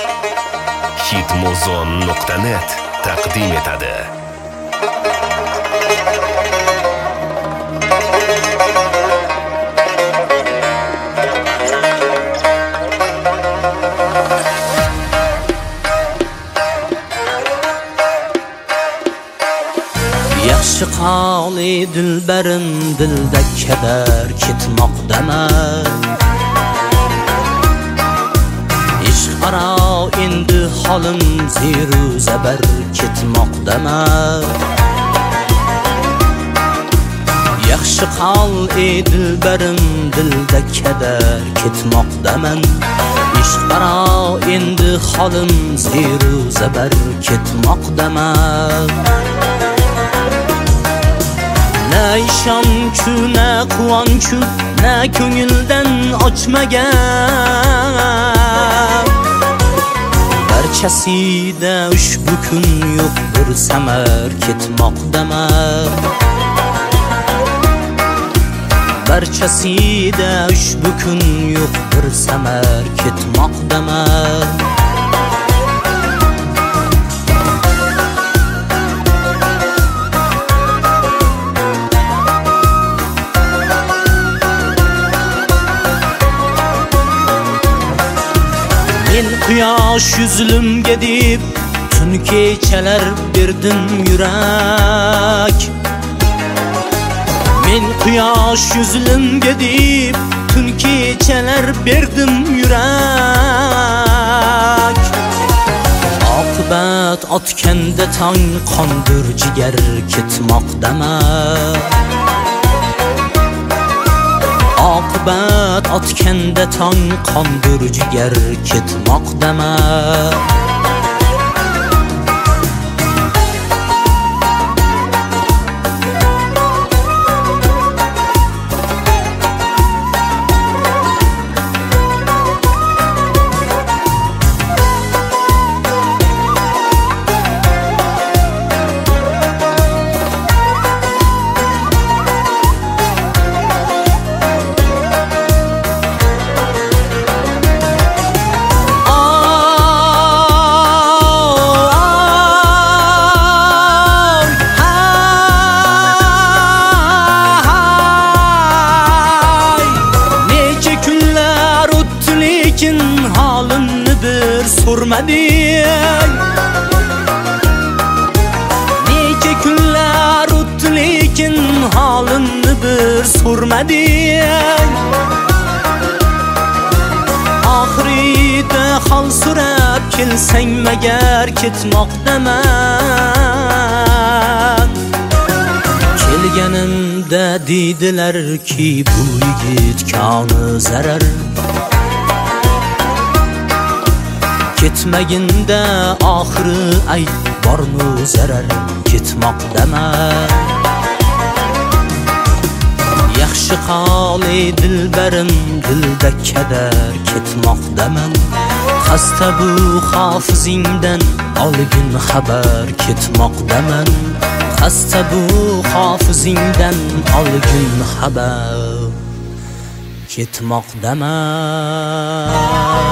Hitmuzon.net taqdim etadi. Yaxshi qoli dilbarim, dilda keder ketmoqdama. Ishq qara endi holim ziru zabar ketmoqdama. Yaxshi qoli dilbarim, dilda keder ketmoqdaman. Ishq qara endi holim ziru zabar ketmoqdama. Ne ishonchu, ne quvonchu, ne ko'ngildan ochmagan. Barchasida ushbu kun yo'q bir samar ketmoqdama. Barchasida ushbu kun yo'q bir samar ketmoqdama. Men quyosh yüzlümge deb tun kechalar berdim yurak. Men quyosh yüzlümge deb tun kechalar berdim yurak. Oqibat otganda tong qondir jigar ketmoqdama. Oqibat otganda tong qondir jigar ketmoqdama. Halimni bir sormading. Necha kunlar o'tdi lekin halimni bir sormading. Oxirida hol so'rab kelsang magar ketmoqdaman. Kelganimda deydilarki bu yigit koni zarar. Ketmaginda oxiri ayt bormi zarar ketmoqdama. Yaxshi qoli dilbarim, dilda keder ketmoqdaman. Xasta bu hofizingdan olgin xabar ketmoqdaman. Xasta bu hofizingdan olgin xabar ketmoqdaman.